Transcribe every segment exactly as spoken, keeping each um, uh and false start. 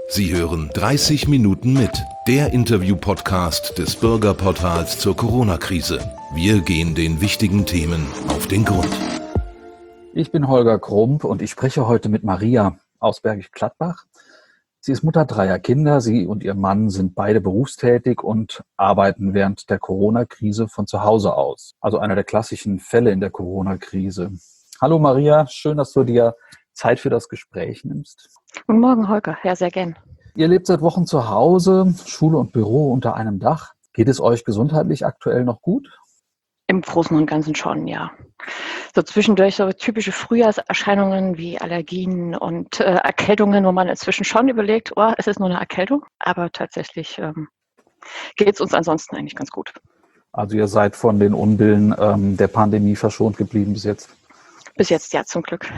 Sie hören dreißig Minuten mit, der Interview-Podcast des Bürgerportals zur Corona-Krise. Wir gehen den wichtigen Themen auf den Grund. Ich bin Holger Krump und ich spreche heute mit Maria aus Bergisch Gladbach. Sie ist Mutter dreier Kinder. Sie und ihr Mann sind beide berufstätig und arbeiten während der Corona-Krise von zu Hause aus. Also einer der klassischen Fälle in der Corona-Krise. Hallo Maria, schön, dass du dir Zeit für das Gespräch nimmst. Guten Morgen, Holger. Ja, sehr gern. Ihr lebt seit Wochen zu Hause, Schule und Büro unter einem Dach. Geht es euch gesundheitlich aktuell noch gut? Im Großen und Ganzen schon, ja. So zwischendurch so typische Frühjahrserscheinungen wie Allergien und äh, Erkältungen, wo man inzwischen schon überlegt, oh, es ist nur eine Erkältung. Aber tatsächlich ähm, geht es uns ansonsten eigentlich ganz gut. Also ihr seid von den Unbillen ähm, der Pandemie verschont geblieben bis jetzt? Bis jetzt, ja, zum Glück.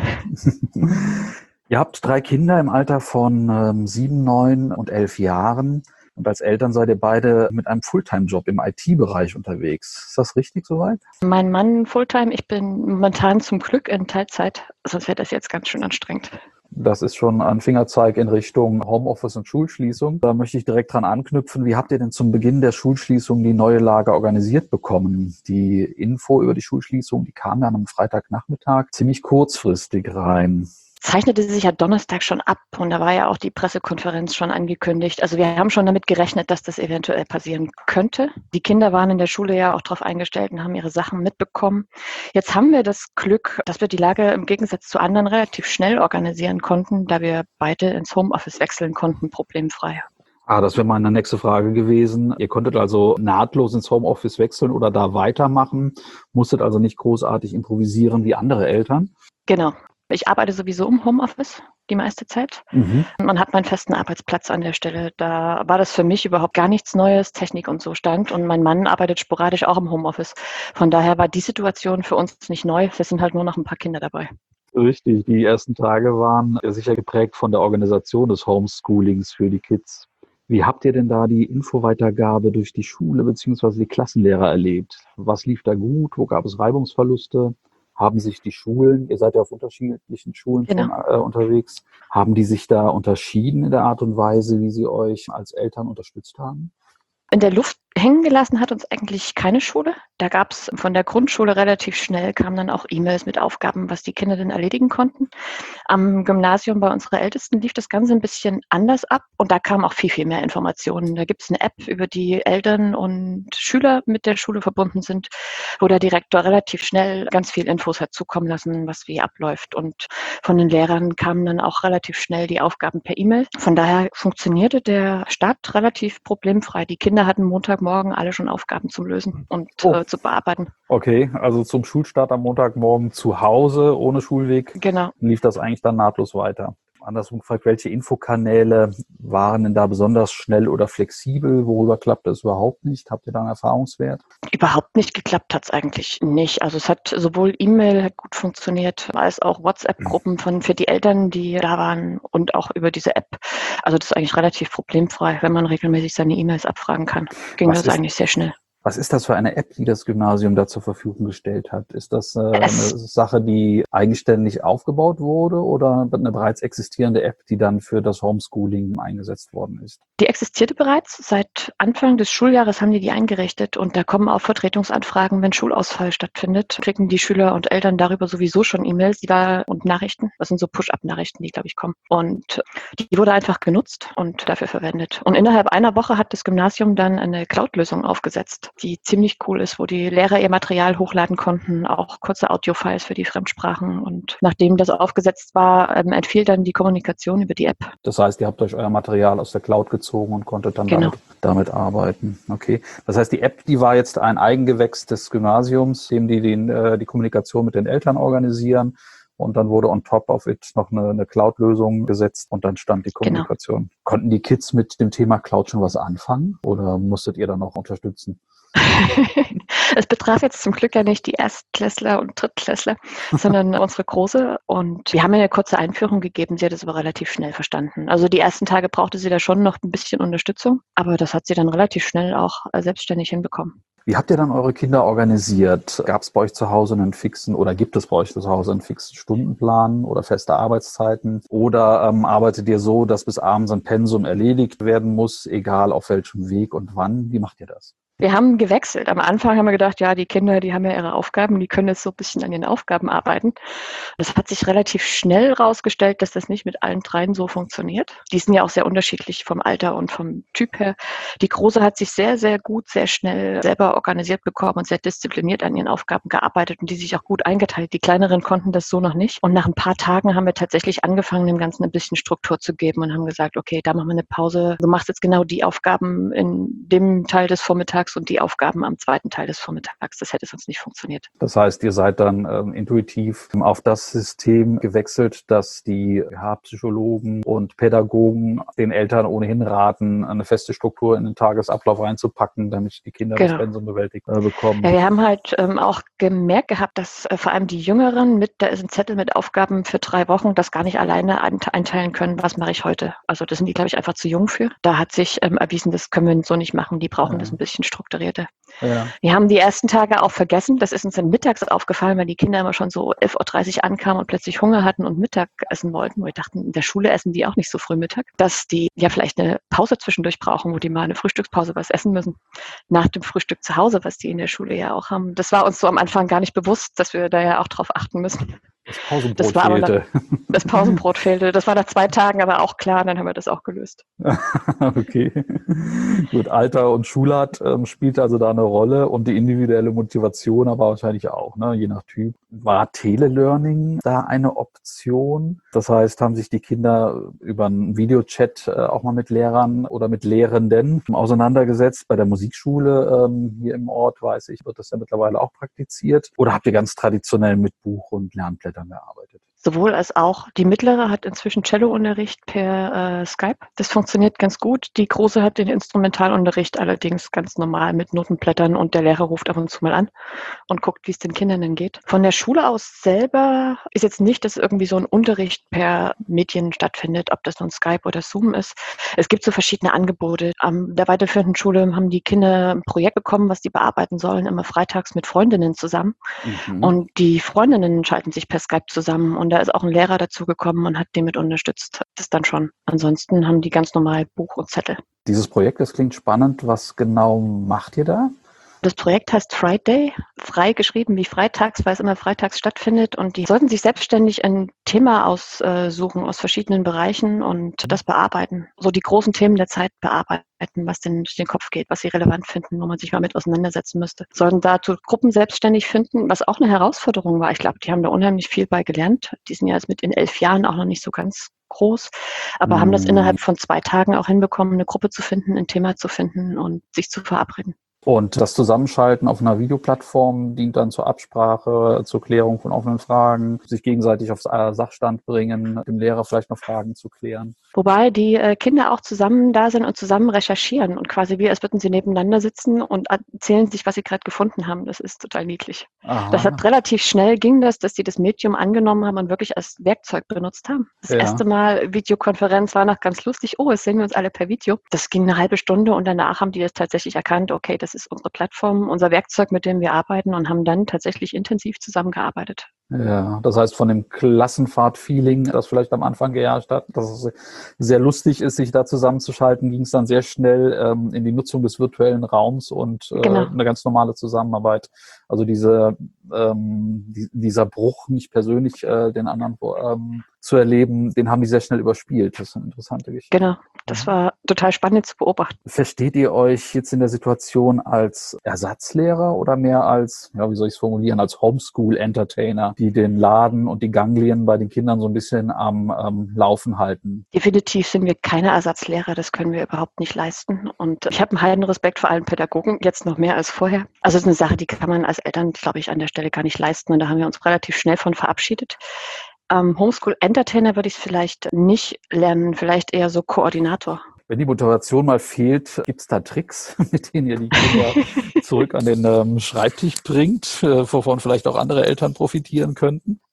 Ihr habt drei Kinder im Alter von ähm, sieben, neun und elf Jahren. Und als Eltern seid ihr beide mit einem Fulltime-Job im I T-Bereich unterwegs. Ist das richtig soweit? Mein Mann Fulltime, ich bin momentan zum Glück in Teilzeit, sonst wäre das jetzt ganz schön anstrengend. Das ist schon ein Fingerzeig in Richtung Homeoffice und Schulschließung. Da möchte ich direkt dran anknüpfen. Wie habt ihr denn zum Beginn der Schulschließung die neue Lage organisiert bekommen? Die Info über die Schulschließung, die kam dann am Freitagnachmittag ziemlich kurzfristig rein. Zeichnete sich ja Donnerstag schon ab und da war ja auch die Pressekonferenz schon angekündigt. Also wir haben schon damit gerechnet, dass das eventuell passieren könnte. Die Kinder waren in der Schule ja auch darauf eingestellt und haben ihre Sachen mitbekommen. Jetzt haben wir das Glück, dass wir die Lage im Gegensatz zu anderen relativ schnell organisieren konnten, da wir beide ins Homeoffice wechseln konnten, problemfrei. Ah, das wäre meine nächste Frage gewesen. Ihr konntet also nahtlos ins Homeoffice wechseln oder da weitermachen, musstet also nicht großartig improvisieren wie andere Eltern? Genau. Ich arbeite sowieso im Homeoffice die meiste Zeit. Mhm. Man hat meinen festen Arbeitsplatz an der Stelle. Da war das für mich überhaupt gar nichts Neues, Technik und so stand. Und mein Mann arbeitet sporadisch auch im Homeoffice. Von daher war die Situation für uns nicht neu. Wir sind halt nur noch ein paar Kinder dabei. Richtig, die ersten Tage waren sicher geprägt von der Organisation des Homeschoolings für die Kids. Wie habt ihr denn da die Infoweitergabe durch die Schule bzw. die Klassenlehrer erlebt? Was lief da gut? Wo gab es Reibungsverluste? Haben sich die Schulen, ihr seid ja auf unterschiedlichen Schulen genau. von, äh, unterwegs, haben die sich da unterschieden in der Art und Weise, wie sie euch als Eltern unterstützt haben? In der Luft hängen gelassen hat uns eigentlich keine Schule. Da gab es von der Grundschule relativ schnell, kamen dann auch E-Mails mit Aufgaben, was die Kinder denn erledigen konnten. Am Gymnasium bei unserer Ältesten lief das Ganze ein bisschen anders ab und da kamen auch viel, viel mehr Informationen. Da gibt es eine App, über die Eltern und Schüler mit der Schule verbunden sind, wo der Direktor relativ schnell ganz viel Infos hat zukommen lassen, was wie abläuft. Und von den Lehrern kamen dann auch relativ schnell die Aufgaben per E-Mail. Von daher funktionierte der Start relativ problemfrei. Die Kinder hatten Montagmorgen alle schon Aufgaben zum Lösen und oh. äh, zu bearbeiten. Okay, also zum Schulstart am Montagmorgen zu Hause, ohne Schulweg, genau. lief das eigentlich dann nahtlos weiter. Andersrum gefragt, welche Infokanäle waren denn da besonders schnell oder flexibel? Worüber klappte es überhaupt nicht? Habt ihr da einen Erfahrungswert? Überhaupt nicht geklappt hat es eigentlich nicht. Also es hat sowohl E-Mail hat gut funktioniert, als auch WhatsApp-Gruppen von für die Eltern, die da waren und auch über diese App. Also das ist eigentlich relativ problemfrei, wenn man regelmäßig seine E-Mails abfragen kann. Ging Was das eigentlich sehr schnell. Was ist das für eine App, die das Gymnasium da zur Verfügung gestellt hat? Ist das äh, eine Sache, die eigenständig aufgebaut wurde oder eine bereits existierende App, die dann für das Homeschooling eingesetzt worden ist? Die existierte bereits. Seit Anfang des Schuljahres haben die die eingerichtet und da kommen auch Vertretungsanfragen, wenn Schulausfall stattfindet. Kriegen die Schüler und Eltern darüber sowieso schon E-Mails die da und Nachrichten. Das sind so Push-Up-Nachrichten, die, glaube ich, kommen. Und die wurde einfach genutzt und dafür verwendet. Und innerhalb einer Woche hat das Gymnasium dann eine Cloud-Lösung aufgesetzt, die ziemlich cool ist, wo die Lehrer ihr Material hochladen konnten, auch kurze Audiofiles für die Fremdsprachen. Und nachdem das aufgesetzt war, ähm, entfiel dann die Kommunikation über die App. Das heißt, ihr habt euch euer Material aus der Cloud gezogen und konntet dann genau. damit, damit arbeiten. Okay. Das heißt, die App, die war jetzt ein Eigengewächs des Gymnasiums, dem die den, äh, die Kommunikation mit den Eltern organisieren. Und dann wurde on top of it noch eine, eine Cloud-Lösung gesetzt und dann stand die Kommunikation. Genau. Konnten die Kids mit dem Thema Cloud schon was anfangen oder musstet ihr dann noch unterstützen? Es betraf jetzt zum Glück ja nicht die Erstklässler und Drittklässler, sondern unsere Große. Und wir haben ihr eine kurze Einführung gegeben. Sie hat es aber relativ schnell verstanden. Also die ersten Tage brauchte sie da schon noch ein bisschen Unterstützung, aber das hat sie dann relativ schnell auch selbstständig hinbekommen. Wie habt ihr dann eure Kinder organisiert? Gab es bei euch zu Hause einen fixen oder gibt es bei euch zu Hause einen fixen Stundenplan oder feste Arbeitszeiten? Oder ähm, arbeitet ihr so, dass bis abends ein Pensum erledigt werden muss, egal auf welchem Weg und wann? Wie macht ihr das? Wir haben gewechselt. Am Anfang haben wir gedacht, ja, die Kinder, die haben ja ihre Aufgaben, die können jetzt so ein bisschen an ihren Aufgaben arbeiten. Das hat sich relativ schnell rausgestellt, dass das nicht mit allen dreien so funktioniert. Die sind ja auch sehr unterschiedlich vom Alter und vom Typ her. Die Große hat sich sehr, sehr gut, sehr schnell selber organisiert bekommen und sehr diszipliniert an ihren Aufgaben gearbeitet und die sich auch gut eingeteilt. Die Kleineren konnten das so noch nicht. Und nach ein paar Tagen haben wir tatsächlich angefangen, dem Ganzen ein bisschen Struktur zu geben und haben gesagt, okay, da machen wir eine Pause. Du machst jetzt genau die Aufgaben in dem Teil des Vormittags und die Aufgaben am zweiten Teil des Vormittags. Das hätte sonst nicht funktioniert. Das heißt, ihr seid dann ähm, intuitiv auf das System gewechselt, dass die ja, Psychologen und Pädagogen den Eltern ohnehin raten, eine feste Struktur in den Tagesablauf reinzupacken, damit die Kinder genau. das Pensum bewältigt äh, bekommen. Ja, wir haben halt ähm, auch gemerkt gehabt, dass äh, vor allem die Jüngeren mit, da ist ein Zettel mit Aufgaben für drei Wochen, das gar nicht alleine einteilen können, was mache ich heute. Also das sind die, glaube ich, einfach zu jung für. Da hat sich ähm, erwiesen, das können wir so nicht machen. Die brauchen ja. das ein bisschen strukturierter. Ja. Wir haben die ersten Tage auch vergessen, das ist uns dann mittags aufgefallen, weil die Kinder immer schon so elf Uhr dreißig ankamen und plötzlich Hunger hatten und Mittag essen wollten. Wir dachten, in der Schule essen die auch nicht so früh Mittag, dass die ja vielleicht eine Pause zwischendurch brauchen, wo die mal eine Frühstückspause was essen müssen. Nach dem Frühstück zu Hause, was die in der Schule ja auch haben. Das war uns so am Anfang gar nicht bewusst, dass wir da ja auch drauf achten müssen. Das Pausenbrot das war fehlte. Nach, das Pausenbrot fehlte. Das war nach zwei Tagen aber auch klar, dann haben wir das auch gelöst. Okay. Gut, Alter und Schulart ähm, spielt also da eine Rolle und die individuelle Motivation aber wahrscheinlich auch, ne? Je nach Typ. War Telelearning da eine Option? Das heißt, haben sich die Kinder über einen Videochat äh, auch mal mit Lehrern oder mit Lehrenden auseinandergesetzt? Bei der Musikschule ähm, hier im Ort, weiß ich, wird das ja mittlerweile auch praktiziert. Oder habt ihr ganz traditionell mit Buch und Lernblättern gearbeitet? Sowohl als auch. Die Mittlere hat inzwischen Cello-Unterricht per äh, Skype. Das funktioniert ganz gut. Die Große hat den Instrumentalunterricht allerdings ganz normal mit Notenblättern und der Lehrer ruft ab und zu mal an und guckt, wie es den Kindern denn geht. Von der Schule aus selber ist jetzt nicht, dass irgendwie so ein Unterricht per Medien stattfindet, ob das nun Skype oder Zoom ist. Es gibt so verschiedene Angebote. An der weiterführenden Schule haben die Kinder ein Projekt bekommen, was die bearbeiten sollen, immer freitags mit Freundinnen zusammen. Mhm. Und die Freundinnen schalten sich per Skype zusammen und da ist auch ein Lehrer dazu gekommen und hat die mit unterstützt. Das dann schon. Ansonsten haben die ganz normal Buch und Zettel. Dieses Projekt, das klingt spannend. Was genau macht ihr da? Das Projekt heißt Friday, frei geschrieben wie freitags, weil es immer freitags stattfindet. Und die sollten sich selbstständig ein Thema aussuchen aus verschiedenen Bereichen und das bearbeiten. So die großen Themen der Zeit bearbeiten, was denn durch den Kopf geht, was sie relevant finden, wo man sich mal mit auseinandersetzen müsste. Sollten dazu Gruppen selbstständig finden, was auch eine Herausforderung war. Ich glaube, die haben da unheimlich viel bei gelernt. Die sind ja jetzt mit in elf Jahren auch noch nicht so ganz groß, aber mm. haben das innerhalb von zwei Tagen auch hinbekommen, eine Gruppe zu finden, ein Thema zu finden und sich zu verabreden. Und das Zusammenschalten auf einer Videoplattform dient dann zur Absprache, zur Klärung von offenen Fragen, sich gegenseitig aufs Sachstand bringen, dem Lehrer vielleicht noch Fragen zu klären. Wobei die äh, Kinder auch zusammen da sind und zusammen recherchieren und quasi wie, als würden sie nebeneinander sitzen und erzählen sich, was sie gerade gefunden haben. Das ist total niedlich. Aha. Das hat relativ schnell ging das, dass sie das Medium angenommen haben und wirklich als Werkzeug benutzt haben. Das ja. erste Mal Videokonferenz war noch ganz lustig. Oh, jetzt sehen wir uns alle per Video. Das ging eine halbe Stunde und danach haben die es tatsächlich erkannt, okay, das ist unsere Plattform, unser Werkzeug, mit dem wir arbeiten und haben dann tatsächlich intensiv zusammengearbeitet. Ja, das heißt von dem Klassenfahrt-Feeling, das vielleicht am Anfang geherrscht hat, dass es sehr lustig ist, sich da zusammenzuschalten, ging es dann sehr schnell ähm, in die Nutzung des virtuellen Raums und äh, genau. eine ganz normale Zusammenarbeit. Also diese ähm, die, dieser Bruch, nicht persönlich äh, den anderen ähm, zu erleben, den haben die sehr schnell überspielt. Das ist eine interessante Geschichte. Genau, das war total spannend zu beobachten. Versteht ihr euch jetzt in der Situation als Ersatzlehrer oder mehr als, ja, wie soll ich es formulieren, als Homeschool-Entertainer, die den Laden und die Ganglien bei den Kindern so ein bisschen am ähm, Laufen halten? Definitiv sind wir keine Ersatzlehrer, das können wir überhaupt nicht leisten. Und ich habe einen heiden Respekt vor allen Pädagogen, jetzt noch mehr als vorher. Also es ist eine Sache, die kann man als Eltern, glaube ich, an der Stelle gar nicht leisten. Und da haben wir uns relativ schnell von verabschiedet. Ähm, Homeschool-Entertainer würde ich es vielleicht nicht lernen, vielleicht eher so Koordinator. Wenn die Motivation mal fehlt, gibt es da Tricks, mit denen ihr die Kinder zurück an den ähm, Schreibtisch bringt, äh, wovon vielleicht auch andere Eltern profitieren könnten?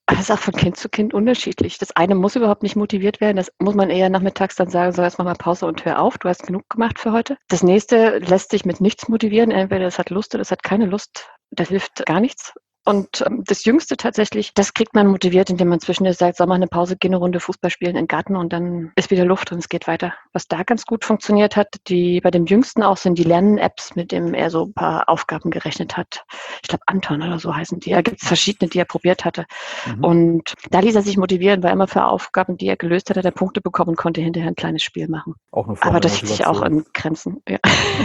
Das ist auch von Kind zu Kind unterschiedlich. Das eine muss überhaupt nicht motiviert werden. Das muss man eher nachmittags dann sagen, so jetzt mach mal Pause und hör auf. Du hast genug gemacht für heute. Das nächste lässt sich mit nichts motivieren. Entweder es hat Lust oder es hat keine Lust. Das hilft gar nichts. Und ähm, das Jüngste tatsächlich, das kriegt man motiviert, indem man zwischendurch sagt, sag mal eine Pause, geh eine Runde Fußball spielen in den Garten und dann ist wieder Luft und es geht weiter. Was da ganz gut funktioniert hat, die bei dem Jüngsten auch sind die Lernen-Apps, mit dem er so ein paar Aufgaben gerechnet hat. Ich glaube Anton oder so heißen die. Da gibt es verschiedene, die er probiert hatte. Mhm. Und da ließ er sich motivieren, weil immer für Aufgaben, die er gelöst hat, hat er Punkte bekommen und konnte hinterher ein kleines Spiel machen. Auch eine Form Aber das hielt sich auch in Grenzen. Ja.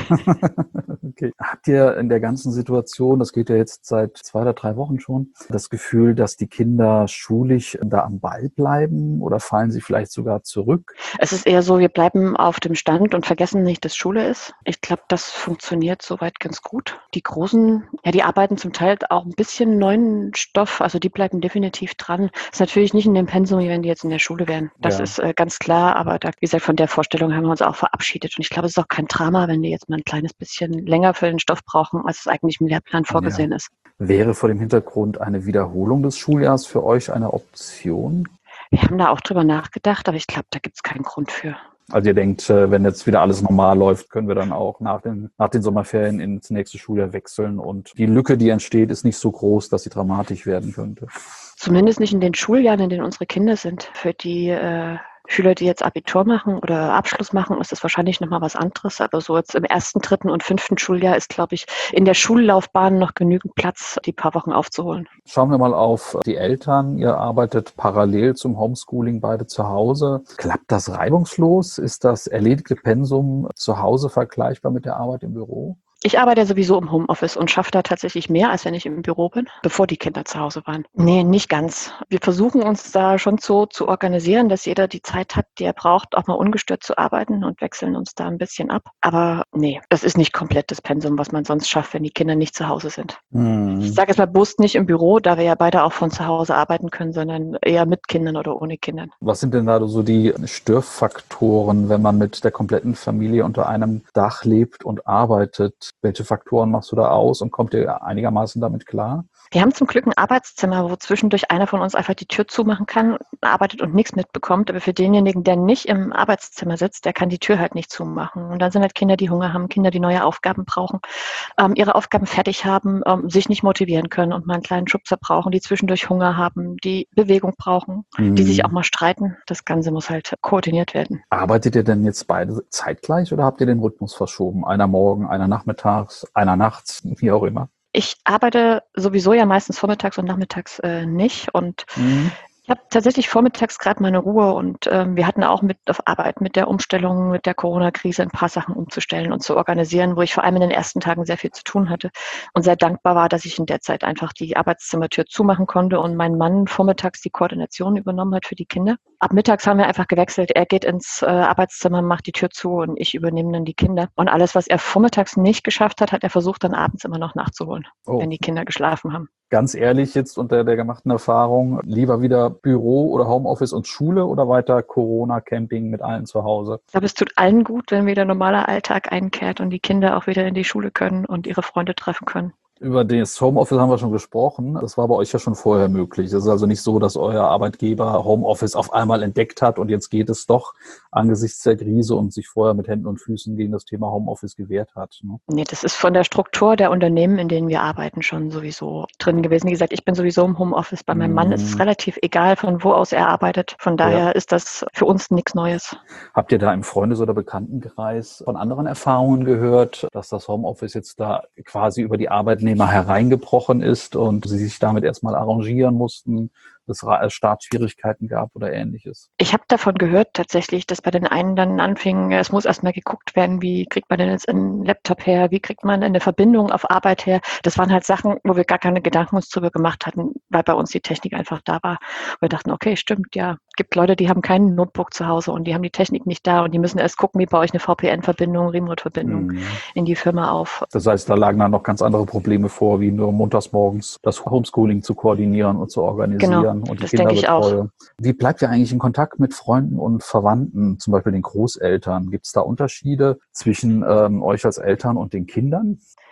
Okay. Habt ihr in der ganzen Situation, das geht ja jetzt seit zwei oder drei Wochen schon, das Gefühl, dass die Kinder schulisch da am Ball bleiben oder fallen sie vielleicht sogar zurück? Es ist eher so, wir bleiben auf dem Stand und vergessen nicht, dass Schule ist. Ich glaube, das funktioniert soweit ganz gut. Die Großen, ja, die arbeiten zum Teil auch ein bisschen neuen Stoff, also die bleiben definitiv dran. Das ist natürlich nicht in dem Pensum, wie wenn die jetzt in der Schule wären. Das ja. ist äh, ganz klar, aber da, wie gesagt, von der Vorstellung haben wir uns auch verabschiedet. Und ich glaube, es ist auch kein Drama, wenn die jetzt mal ein kleines bisschen länger für den Stoff brauchen, als es eigentlich im Lehrplan vorgesehen ja. ist. Wäre vor dem Hintergrund eine Wiederholung des Schuljahres für euch eine Option? Wir haben da auch drüber nachgedacht, aber ich glaube, da gibt es keinen Grund für. Also ihr denkt, wenn jetzt wieder alles normal läuft, können wir dann auch nach den, nach den Sommerferien ins nächste Schuljahr wechseln und die Lücke, die entsteht, ist nicht so groß, dass sie dramatisch werden könnte. Zumindest nicht in den Schuljahren, in denen unsere Kinder sind. Für die äh, Schüler, die jetzt Abitur machen oder Abschluss machen, ist das wahrscheinlich nochmal was anderes. Aber so jetzt im ersten, dritten und fünften Schuljahr ist, glaube ich, in der Schullaufbahn noch genügend Platz, die paar Wochen aufzuholen. Schauen wir mal auf die Eltern. Ihr arbeitet parallel zum Homeschooling beide zu Hause. Klappt das reibungslos? Ist das erledigte Pensum zu Hause vergleichbar mit der Arbeit im Büro? Ich arbeite ja sowieso im Homeoffice und schaffe da tatsächlich mehr, als wenn ich im Büro bin, bevor die Kinder zu Hause waren. Nee, nicht ganz. Wir versuchen uns da schon so zu organisieren, dass jeder die Zeit hat, die er braucht, auch mal ungestört zu arbeiten und wechseln uns da ein bisschen ab. Aber nee, das ist nicht komplett das Pensum, was man sonst schafft, wenn die Kinder nicht zu Hause sind. Hm. Ich sage jetzt mal bewusst nicht im Büro, da wir ja beide auch von zu Hause arbeiten können, sondern eher mit Kindern oder ohne Kindern. Was sind denn da so die Störfaktoren, wenn man mit der kompletten Familie unter einem Dach lebt und arbeitet? Welche Faktoren machst du da aus und kommt ihr einigermaßen damit klar? Wir haben zum Glück ein Arbeitszimmer, wo zwischendurch einer von uns einfach die Tür zumachen kann, arbeitet und nichts mitbekommt. Aber für denjenigen, der nicht im Arbeitszimmer sitzt, der kann die Tür halt nicht zumachen. Und dann sind halt Kinder, die Hunger haben, Kinder, die neue Aufgaben brauchen, ähm, ihre Aufgaben fertig haben, ähm, sich nicht motivieren können und mal einen kleinen Schubser brauchen, die zwischendurch Hunger haben, die Bewegung brauchen, mhm. die sich auch mal streiten. Das Ganze muss halt koordiniert werden. Arbeitet ihr denn jetzt beide zeitgleich oder habt ihr den Rhythmus verschoben? Einer morgen, einer nachmittags, einer nachts, wie auch immer? Ich arbeite sowieso ja meistens vormittags und nachmittags äh, nicht und mhm. ich habe tatsächlich vormittags gerade meine Ruhe und ähm, wir hatten auch mit auf Arbeit mit der Umstellung, mit der Corona-Krise ein paar Sachen umzustellen und zu organisieren, wo ich vor allem in den ersten Tagen sehr viel zu tun hatte und sehr dankbar war, dass ich in der Zeit einfach die Arbeitszimmertür zumachen konnte und mein Mann vormittags die Koordination übernommen hat für die Kinder. Ab mittags haben wir einfach gewechselt. Er geht ins äh, Arbeitszimmer, macht die Tür zu und ich übernehme dann die Kinder. Und alles, was er vormittags nicht geschafft hat, hat er versucht, dann abends immer noch nachzuholen, oh. wenn die Kinder geschlafen haben. Ganz ehrlich, jetzt unter der gemachten Erfahrung, lieber wieder Büro oder Homeoffice und Schule oder weiter Corona-Camping mit allen zu Hause? Ich glaube, es tut allen gut, wenn wieder normaler Alltag einkehrt und die Kinder auch wieder in die Schule können und ihre Freunde treffen können. Über das Homeoffice haben wir schon gesprochen. Das war bei euch ja schon vorher möglich. Es ist also nicht so, dass euer Arbeitgeber Homeoffice auf einmal entdeckt hat und jetzt geht es doch angesichts der Krise und sich vorher mit Händen und Füßen gegen das Thema Homeoffice gewehrt hat. Ne? Nee, das ist von der Struktur der Unternehmen, in denen wir arbeiten, schon sowieso drin gewesen. Wie gesagt, ich bin sowieso im Homeoffice. Bei meinem mhm. Mann ist es relativ egal, von wo aus er arbeitet. Von daher ja. ist das für uns nichts Neues. Habt ihr da im Freundes- oder Bekanntenkreis von anderen Erfahrungen gehört, dass das Homeoffice jetzt da quasi über die Arbeitnehmer hereingebrochen ist und sie sich damit erstmal arrangieren mussten, dass es Startschwierigkeiten gab oder Ähnliches? Ich habe davon gehört tatsächlich, dass bei den einen dann anfing, es muss erstmal geguckt werden, wie kriegt man denn jetzt einen Laptop her, wie kriegt man eine Verbindung auf Arbeit her. Das waren halt Sachen, wo wir gar keine Gedanken uns drüber gemacht hatten, weil bei uns die Technik einfach da war. Wir dachten, okay, stimmt, ja, es gibt Leute, die haben keinen Notebook zu Hause und die haben die Technik nicht da und die müssen erst gucken, wie baue ich eine V P N-Verbindung, Remote-Verbindung mhm. in die Firma auf. Das heißt, da lagen dann noch ganz andere Probleme vor, wie nur montags morgens das Homeschooling zu koordinieren und zu organisieren. Genau. Und die das denke ich auch. Wie bleibt ihr eigentlich in Kontakt mit Freunden und Verwandten, zum Beispiel den Großeltern? Gibt es da Unterschiede zwischen ähm, euch als Eltern und den Kindern?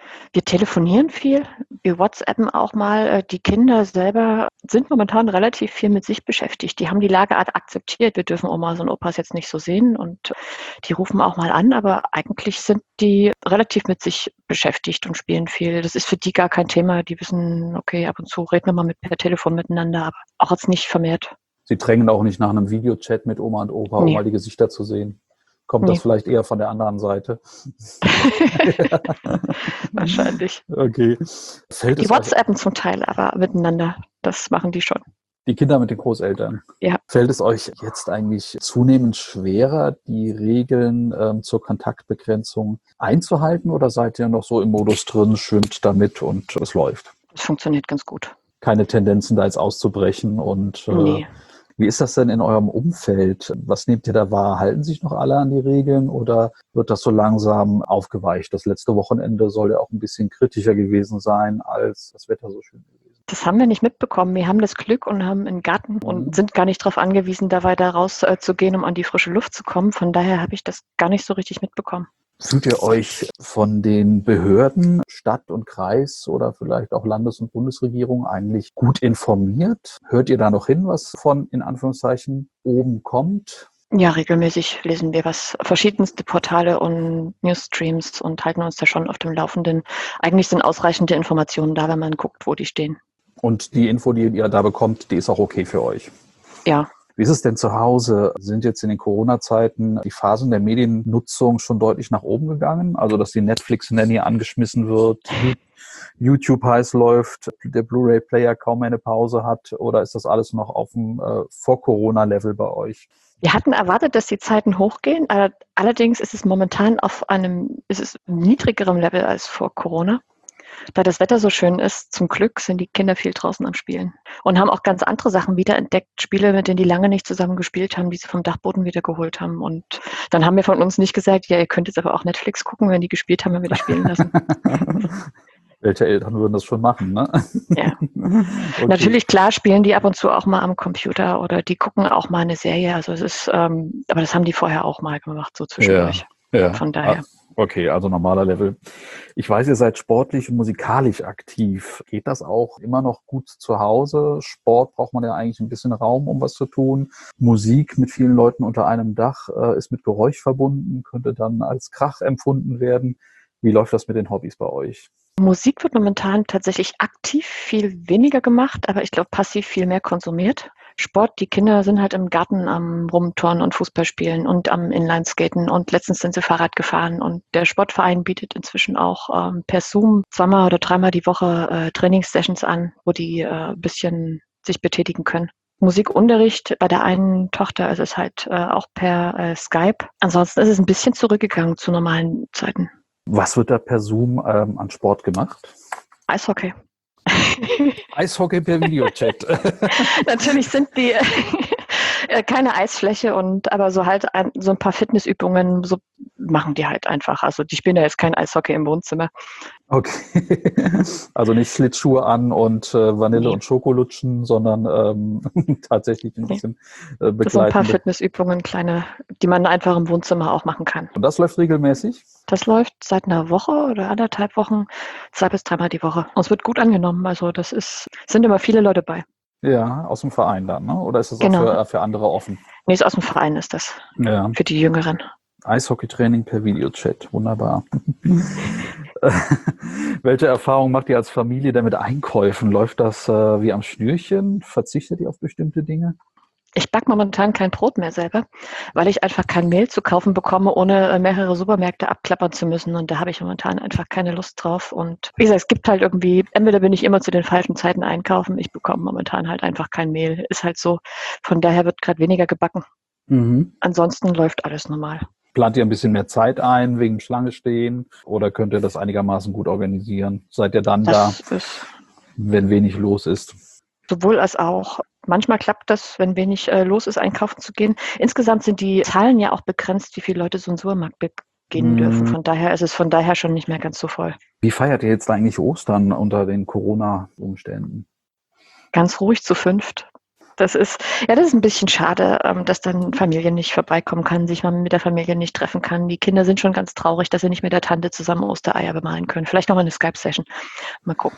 Wir telefonieren viel, wir WhatsAppen auch mal. Die Kinder selber sind momentan relativ viel mit sich beschäftigt. Die haben die Lage akzeptiert. Wir dürfen Omas und Opas jetzt nicht so sehen und die rufen auch mal an, aber eigentlich sind die relativ mit sich beschäftigt und spielen viel. Das ist für die gar kein Thema. Die wissen, okay, ab und zu reden wir mal mit per Telefon miteinander, aber auch jetzt nicht vermehrt. Sie drängen auch nicht nach einem Videochat mit Oma und Opa, Nee. um mal die Gesichter zu sehen. Kommt Nee. das vielleicht eher von der anderen Seite? Wahrscheinlich. Okay. Fällt Die es euch, WhatsAppen zum Teil aber miteinander. Das machen die schon. die Kinder mit den Großeltern. Ja. Fällt es euch jetzt eigentlich zunehmend schwerer, die Regeln ähm, zur Kontaktbegrenzung einzuhalten, oder seid ihr noch so im Modus drin, schwimmt damit und es läuft? Das funktioniert ganz gut. Keine Tendenzen, da jetzt auszubrechen und äh, Nee. wie ist das denn in eurem Umfeld? Was nehmt ihr da wahr? Halten sich noch alle an die Regeln oder wird das so langsam aufgeweicht? Das letzte Wochenende soll ja auch ein bisschen kritischer gewesen sein, als das Wetter so schön gewesen. Das haben wir nicht mitbekommen. Wir haben das Glück und haben einen Garten Mhm. und sind gar nicht darauf angewiesen, da weiter rauszugehen, um an die frische Luft zu kommen. Von daher habe ich das gar nicht so richtig mitbekommen. Fühlt ihr euch von den Behörden, Stadt und Kreis oder vielleicht auch Landes- und Bundesregierung eigentlich gut informiert? Hört ihr da noch hin, was von, in Anführungszeichen, oben kommt? Ja, regelmäßig lesen wir was, verschiedenste Portale und Newsstreams und halten uns da schon auf dem Laufenden. Eigentlich sind ausreichende Informationen da, wenn man guckt, wo die stehen. Und die Info, die ihr da bekommt, die ist auch okay für euch? Ja. Wie ist es denn zu Hause? Sind jetzt in den Corona-Zeiten die Phasen der Mediennutzung schon deutlich nach oben gegangen? Also, dass die Netflix-Nanny angeschmissen wird, YouTube heiß läuft, der Blu-ray-Player kaum mehr eine Pause hat? Oder ist das alles noch auf dem äh, Vor-Corona-Level bei euch? Wir hatten erwartet, dass die Zeiten hochgehen. Allerdings ist es momentan auf einem, ist es niedrigerem Level als vor Corona. Da das Wetter so schön ist, zum Glück sind die Kinder viel draußen am Spielen und haben auch ganz andere Sachen wiederentdeckt, Spiele, mit denen die lange nicht zusammen gespielt haben, die sie vom Dachboden wiedergeholt haben. Und dann haben wir von uns nicht gesagt, ja, ihr könnt jetzt aber auch Netflix gucken, wenn die gespielt haben, wenn wir die spielen lassen. Welche Eltern würden das schon machen, ne? Ja. Okay. Natürlich, klar, spielen die ab und zu auch mal am Computer oder die gucken auch mal eine Serie. Also es ist, ähm, aber das haben die vorher auch mal gemacht, so zwischendurch. Ja, ja. Von daher. Okay, also normaler Level. Ich weiß, ihr seid sportlich und musikalisch aktiv. Geht das auch immer noch gut zu Hause? Sport braucht man ja eigentlich ein bisschen Raum, um was zu tun. Musik mit vielen Leuten unter einem Dach äh, ist mit Geräusch verbunden, könnte dann als Krach empfunden werden. Wie läuft das mit den Hobbys bei euch? Musik wird momentan tatsächlich aktiv viel weniger gemacht, aber ich glaube passiv viel mehr konsumiert. Sport, die Kinder sind halt im Garten am Rumturnen und Fußball spielen und am Inlineskaten und letztens sind sie Fahrrad gefahren und der Sportverein bietet inzwischen auch ähm, per Zoom zweimal oder dreimal die Woche äh, Trainingssessions an, wo die ein äh, bisschen sich betätigen können. Musikunterricht bei der einen Tochter ist es halt äh, auch per äh, Skype. Ansonsten ist es ein bisschen zurückgegangen zu normalen Zeiten. Was wird da per Zoom ähm, an Sport gemacht? Eishockey. Eishockey per Videochat. Natürlich sind die keine Eisfläche und aber so halt ein, so ein paar Fitnessübungen so machen die halt einfach. Also die spielen ja jetzt kein Eishockey im Wohnzimmer. Okay. Also nicht Schlittschuhe an und äh, Vanille Nee. und Schokolutschen, sondern ähm, tatsächlich ein bisschen äh, Das sind ein paar begleitende. Fitnessübungen, kleine, die man einfach im Wohnzimmer auch machen kann. Und das läuft regelmäßig? Das läuft seit einer Woche oder anderthalb Wochen, zwei bis dreimal die Woche. Und es wird gut angenommen. Also das ist, sind immer viele Leute bei. Ja, aus dem Verein dann, ne? Oder ist das Genau. auch für, für andere offen? Nee, ist aus dem Verein ist das. Ja. Für die Jüngeren. Eishockeytraining per Videochat, wunderbar. Welche Erfahrung macht ihr als Familie denn mit Einkäufen? Läuft das äh, wie am Schnürchen? Verzichtet ihr auf bestimmte Dinge? Ich backe momentan kein Brot mehr selber, weil ich einfach kein Mehl zu kaufen bekomme, ohne mehrere Supermärkte abklappern zu müssen. Und da habe ich momentan einfach keine Lust drauf. Und wie gesagt, es gibt halt irgendwie, entweder bin ich immer zu den falschen Zeiten einkaufen, ich bekomme momentan halt einfach kein Mehl. Ist halt so. Von daher wird gerade weniger gebacken. Mhm. Ansonsten läuft alles normal. Plant ihr ein bisschen mehr Zeit ein wegen Schlange stehen oder könnt ihr das einigermaßen gut organisieren? Seid ihr dann Das da, ist wenn wenig los ist? sowohl als auch. Manchmal klappt das, wenn wenig äh, los ist, einkaufen zu gehen. Insgesamt sind die Zahlen ja auch begrenzt, wie viele Leute so einen Supermarkt begehen Mhm. dürfen. Von daher ist es von daher schon nicht mehr ganz so voll. Wie feiert ihr jetzt eigentlich Ostern unter den Corona-Umständen? Ganz ruhig zu fünft. Das ist, ja, das ist ein bisschen schade, dass dann Familie nicht vorbeikommen kann, sich mal mit der Familie nicht treffen kann. Die Kinder sind schon ganz traurig, dass sie nicht mit der Tante zusammen Ostereier bemalen können. Vielleicht noch mal eine Skype-Session. Mal gucken.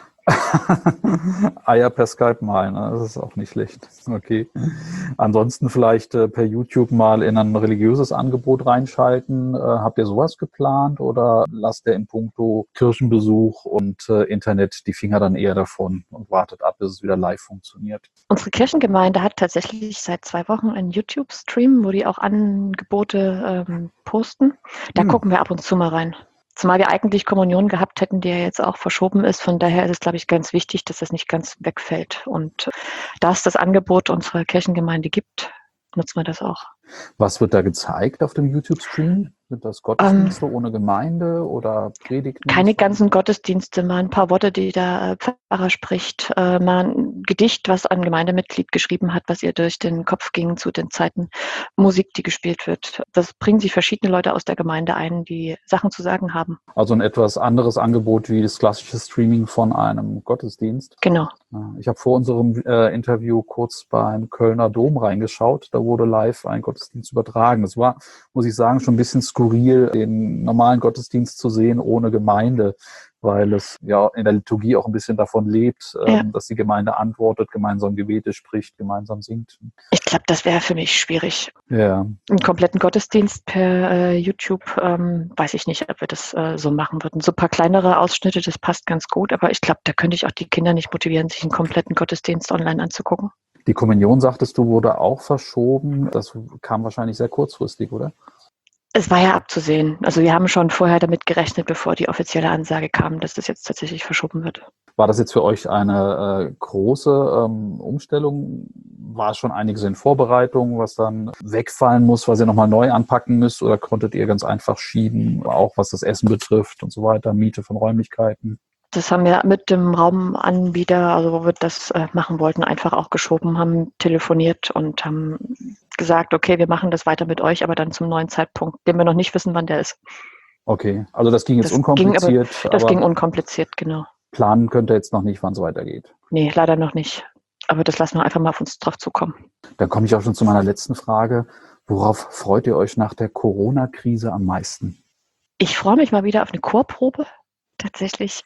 Eier per Skype malen, das ist auch nicht schlecht. Okay. Ansonsten vielleicht äh, per YouTube mal in ein religiöses Angebot reinschalten. Äh, habt ihr sowas geplant oder lasst ihr in puncto Kirchenbesuch und äh, Internet die Finger dann eher davon und wartet ab, bis es wieder live funktioniert? Unsere Kirchengemeinde hat tatsächlich seit zwei Wochen einen YouTube-Stream, wo die auch Angebote ähm, posten. Da hm. gucken wir ab und zu mal rein. Zumal wir eigentlich Kommunion gehabt hätten, die ja jetzt auch verschoben ist. Von daher ist es, glaube ich, ganz wichtig, dass das nicht ganz wegfällt. Und da es das Angebot unserer Kirchengemeinde gibt, nutzen wir das auch. Was wird da gezeigt auf dem YouTube-Stream? Sind das Gottesdienste ähm, ohne Gemeinde oder Predigten? Keine ganzen Gottesdienste, mal ein paar Worte, die der Pfarrer spricht, äh, mal ein Gedicht, was ein Gemeindemitglied geschrieben hat, was ihr durch den Kopf ging zu den Zeiten, Musik, die gespielt wird. Das bringen sich verschiedene Leute aus der Gemeinde ein, die Sachen zu sagen haben. Also ein etwas anderes Angebot wie das klassische Streaming von einem Gottesdienst. Genau. Ich habe vor unserem äh, Interview kurz beim Kölner Dom reingeschaut. Da wurde live ein Gottesdienst übertragen. Das war, muss ich sagen, schon ein bisschen skurril, den normalen Gottesdienst zu sehen ohne Gemeinde, weil es ja in der Liturgie auch ein bisschen davon lebt, ähm, ja. dass die Gemeinde antwortet, gemeinsam Gebete spricht, gemeinsam singt. Ich glaube, das wäre für mich schwierig. Ja. Einen kompletten Gottesdienst per äh, YouTube, ähm, weiß ich nicht, ob wir das äh, so machen würden. So ein paar kleinere Ausschnitte, das passt ganz gut, aber ich glaube, da könnte ich auch die Kinder nicht motivieren, sich einen kompletten Gottesdienst online anzugucken. Die Kommunion, sagtest du, wurde auch verschoben. Das kam wahrscheinlich sehr kurzfristig, oder? Es war ja abzusehen. Also wir haben schon vorher damit gerechnet, bevor die offizielle Ansage kam, dass das jetzt tatsächlich verschoben wird. War das jetzt für euch eine äh, große ähm, Umstellung? War schon einiges in Vorbereitung, was dann wegfallen muss, was ihr nochmal neu anpacken müsst? Oder konntet ihr ganz einfach schieben, auch was das Essen betrifft und so weiter, Miete von Räumlichkeiten? Das haben wir mit dem Raumanbieter, also wo wir das äh, machen wollten, einfach auch geschoben, haben telefoniert und haben gesagt, okay, wir machen das weiter mit euch, aber dann zum neuen Zeitpunkt, den wir noch nicht wissen, wann der ist. Okay, also das ging jetzt das unkompliziert. Ging aber, das aber ging unkompliziert, genau. Planen könnt ihr jetzt noch nicht, wann es weitergeht. Nee, leider noch nicht. Aber das lassen wir einfach mal auf uns drauf zukommen. Dann komme ich auch schon zu meiner letzten Frage. Worauf freut ihr euch nach der Corona-Krise am meisten? Ich freue mich mal wieder auf eine Chorprobe. Tatsächlich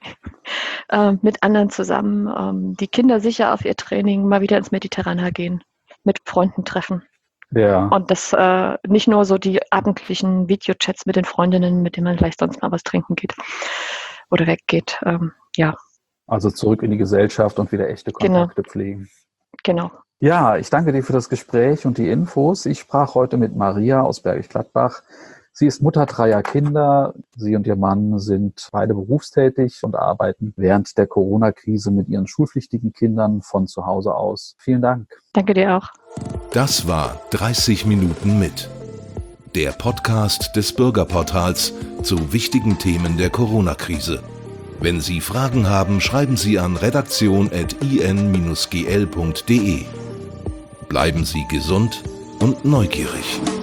äh, mit anderen zusammen, ähm, die Kinder sicher auf ihr Training, mal wieder ins Mediterraner gehen, mit Freunden treffen. Ja. Und das äh, nicht nur so die abendlichen Videochats mit den Freundinnen, mit denen man vielleicht sonst mal was trinken geht oder weggeht. Ähm, ja. Also zurück in die Gesellschaft und wieder echte Kontakte genau. pflegen. Genau. Ja, ich danke dir für das Gespräch und die Infos. Ich sprach heute mit Maria aus Bergisch Gladbach. Sie ist Mutter dreier Kinder. Sie und ihr Mann sind beide berufstätig und arbeiten während der Corona-Krise mit ihren schulpflichtigen Kindern von zu Hause aus. Vielen Dank. Danke dir auch. Das war dreißig Minuten mit. Der Podcast des Bürgerportals zu wichtigen Themen der Corona-Krise. Wenn Sie Fragen haben, schreiben Sie an redaktion at i n dash g l punkt d e. Bleiben Sie gesund und neugierig.